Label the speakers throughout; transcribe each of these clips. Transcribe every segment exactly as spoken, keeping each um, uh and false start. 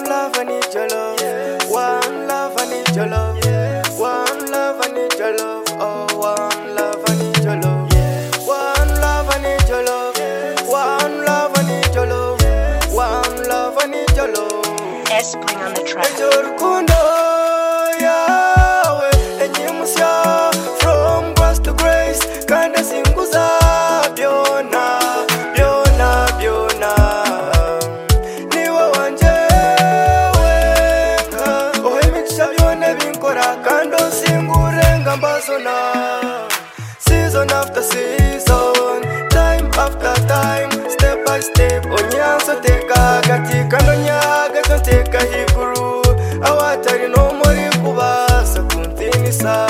Speaker 1: love, I need your love. One love, I need your love. One love, I need your love. Oh, one love, I need your love. One love, I need your love. One love, I need your love. One love, I need your love.
Speaker 2: S-Bling on the track.
Speaker 1: Ejorukundo yawe enyimusya from grace to grace kandi singuza byona byona byona niwe wanje wenga ohemigisha byone binkora kandi singurenga mbazona season after season time after time step by step onyanso teka gati kandi nyaga teka higuru awatari no muri kubasa kuntinisa.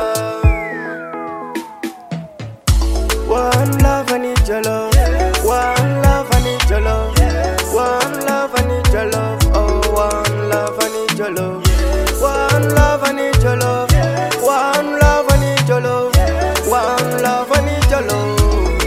Speaker 1: One love, I need your love. One love, I need your love. One love, I need your love. Oh, one love, I need your love. One love, I need your love. One love, I need your love. One love, I need your love.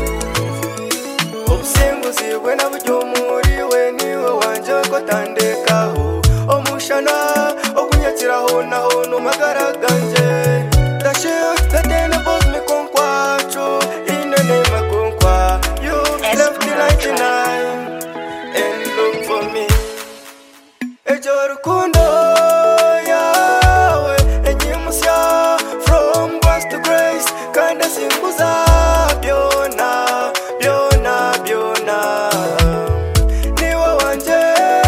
Speaker 1: Obsengo siwe na bujomuri we niwe wanje kotandekaho omushana okunyakiraho naho no magara ganje dashe tatene boss me konkwacho inene makonkwa you left the ninety-nine and look for me ejorukundo yawe enyimusya from grace to grace kandi singuza byona byona byona niwe wanje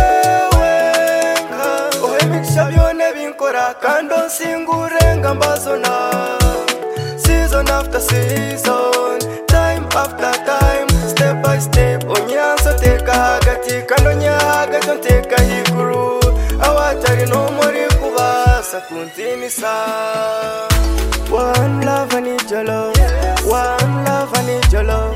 Speaker 1: wenga ohemigisha byone binkora kandi singurenga mbazona season after season time after time step by step onyanso teka hagati kandi onyaga tonteka higuru awatari no muri kubasa kuntinisa. One love, I need your love. One love, I need your love.